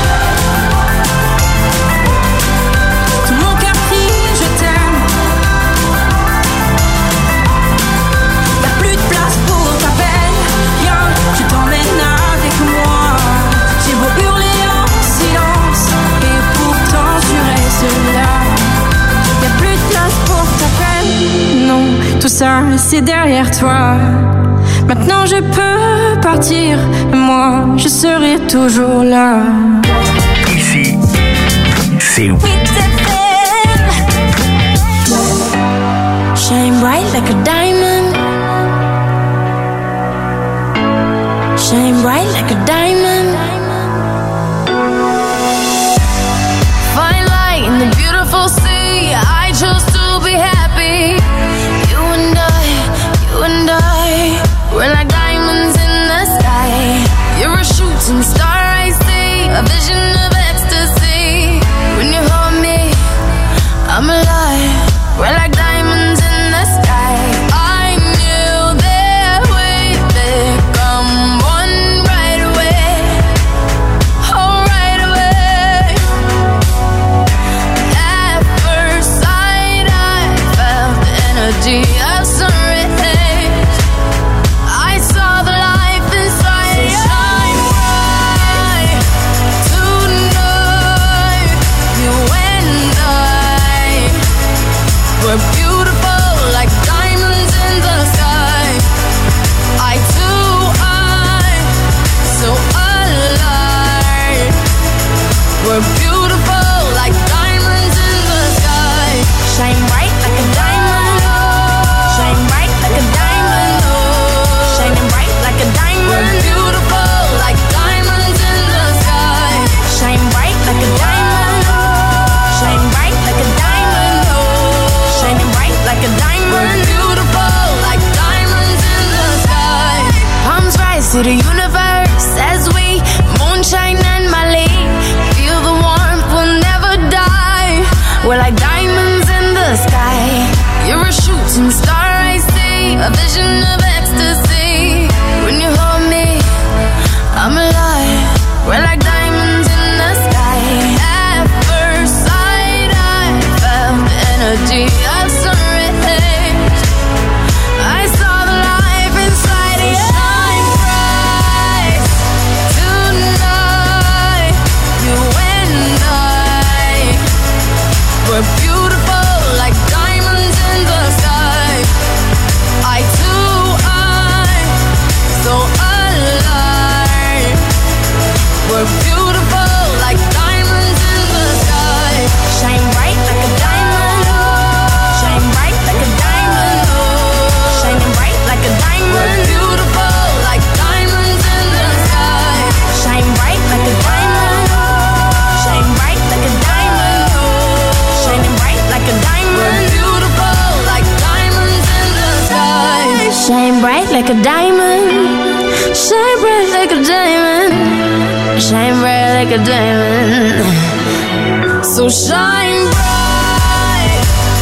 Tout mon cœur crie je t'aime. Y a plus de place pour ta peine. Viens, je t'emmène avec moi. J'ai beau hurler en silence, et pourtant tu restes là. Y a plus de place pour ta peine. Non, tout ça c'est derrière toi. Maintenant je peux partir, et moi je serai toujours là. Ici, c'est Shine bright like a diamond. Shine bright like a diamond. Fine light in the beautiful sea. I chose to be happy. You and I, you and I, we're like diamonds in the sky. You're a shooting star I see, a vision of ecstasy. When you hold me, I'm alive. We're like diamonds in the sky. I knew that we'd become one right away. Oh, right away. At first sight, I felt the energy of sun rays. I saw the life inside you. Shine bright tonight. You and I, we're beautiful like diamonds in the sky. I too, I, so alive. We're beautiful like diamonds in the sky. Shine bright like a diamond. Shine bright like a diamond. Oh, shining bright like a diamond. We're beautiful like diamonds in the sky. Shine bright like a diamond. Shine bright like a diamond. Oh, shining bright like a diamond. We're beautiful like diamonds in the sky. Palms rise to the universe as we moonshine and Mali. Feel the warmth, we'll never die. We're like diamonds in the sky. You're a shooting star I see, a vision of ecstasy. When you hold me, I'm alive. We're like diamonds in the sky. At first sight, I felt the energy of sun rays. I saw the life inside you. Shine bright tonight. You and I, we're beautiful like diamonds in the sky. I too, I, so alive. We're beautiful like diamonds in the sky. Shine bright like a diamond. Shine bright like a diamond. Oh, shining bright like a diamond. We're beautiful like diamonds in the sky. Shine bright like a diamond. Shine bright like a diamond. Oh, shining bright like a diamond. We're beautiful like diamonds in the sky. Shine bright like a diamond. Shine bright like a diamond. Shine bright like a diamond. So shine bright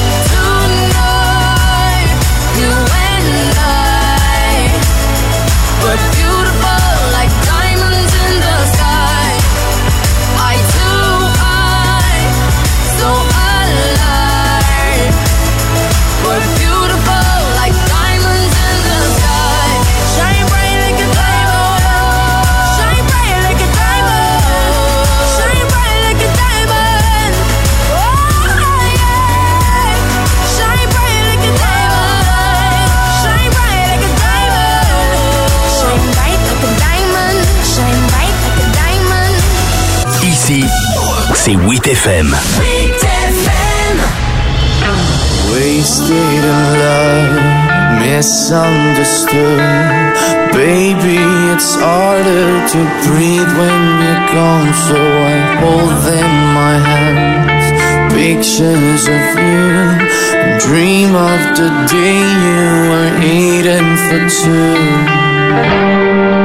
tonight. You and I, we're beautiful like diamonds in the sky. I too, I, so alive. We're beautiful like diamonds in the sky. Shine bright like a diamond. Shine bright like a diamond. Shine bright like a diamond. Oh. F M. Wasted in love, misunderstood. Baby, it's harder to breathe when you're gone. So I hold in my hands pictures of you and dream of the day you were eating for two.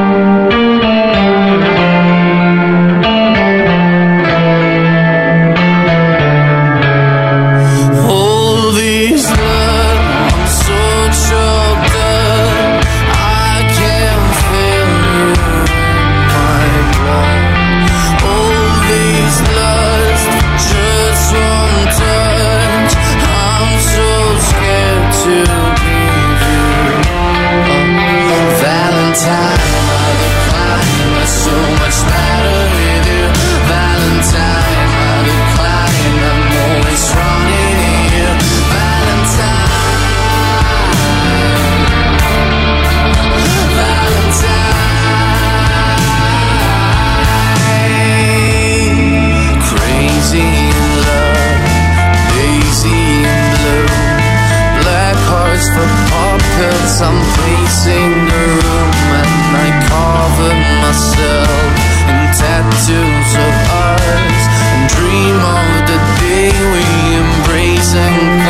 I'm pacing the room and I cover myself in tattoos of ours and dream of the day we embrace and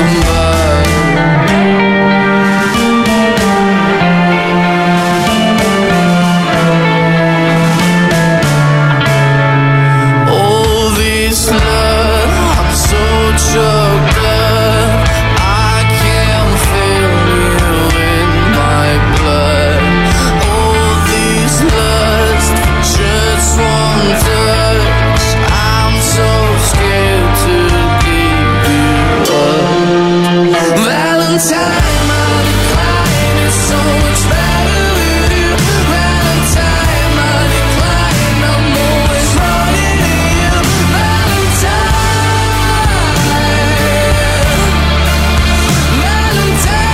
combine. All this love, I'm so choked up, I can't feel you in my blood. All this lust for just one touch, I'm so scared to give you up. Valentine, my decline is so much better with you. Valentine, my decline, I'm always running to you. Valentine, Valentine.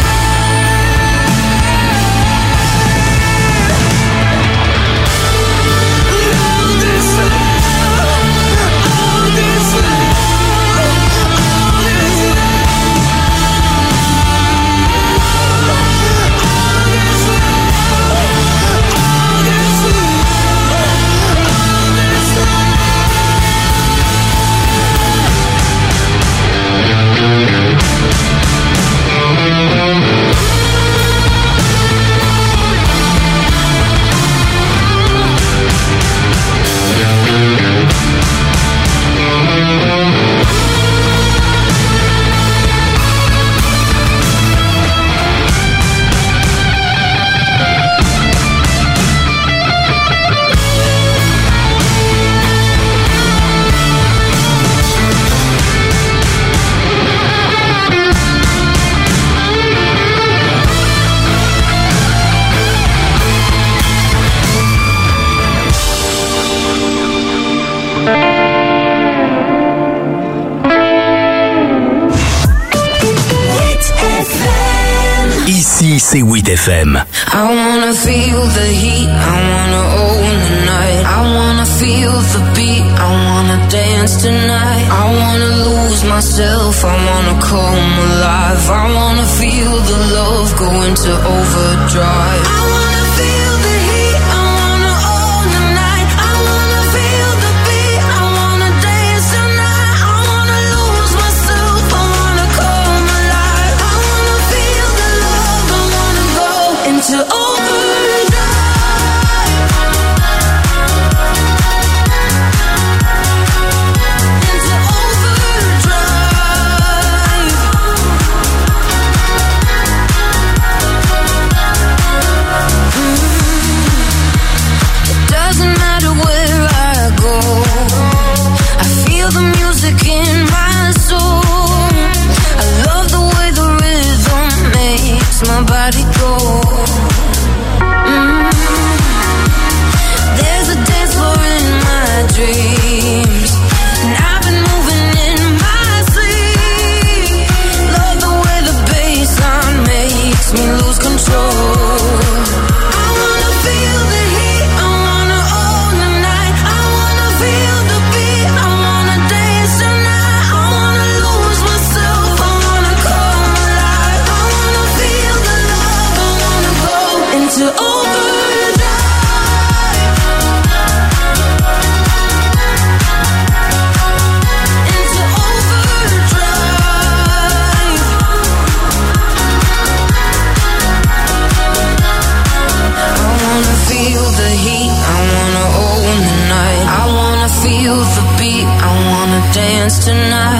Ici, c'est huit F M. I wanna feel the heat, I wanna own the night. I wanna feel the beat, I wanna dance tonight. I wanna lose myself, I wanna come alive. I wanna feel the love go into overdrive. I wanna feel the heat, I wanna own the night. I wanna feel the beat, I wanna dance tonight. I wanna lose myself, I wanna come alive. I wanna feel the love, I wanna go into overdrive.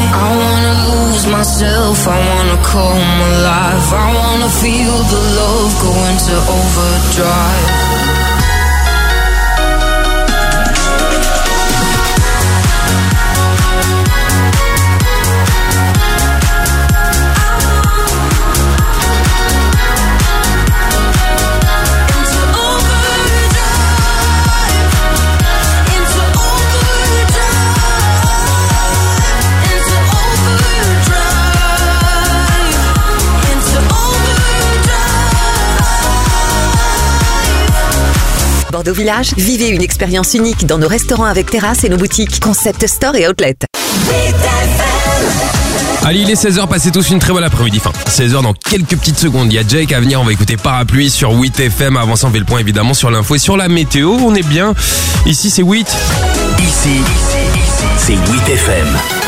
I wanna lose myself, I wanna come alive. I wanna feel the love go into overdrive. Bordeaux Village, vivez une expérience unique dans nos restaurants avec terrasse et nos boutiques. Concept Store et Outlet. Allez, il est seize heures, passez tous une très bonne après-midi. Enfin, seize heures dans quelques petites secondes. Il y a Jake à venir, on va écouter Parapluie sur huit F M. Avant ça, on fait le point évidemment sur l'info et sur la météo. On est bien. Ici, c'est huit. Ici, c'est huit F M.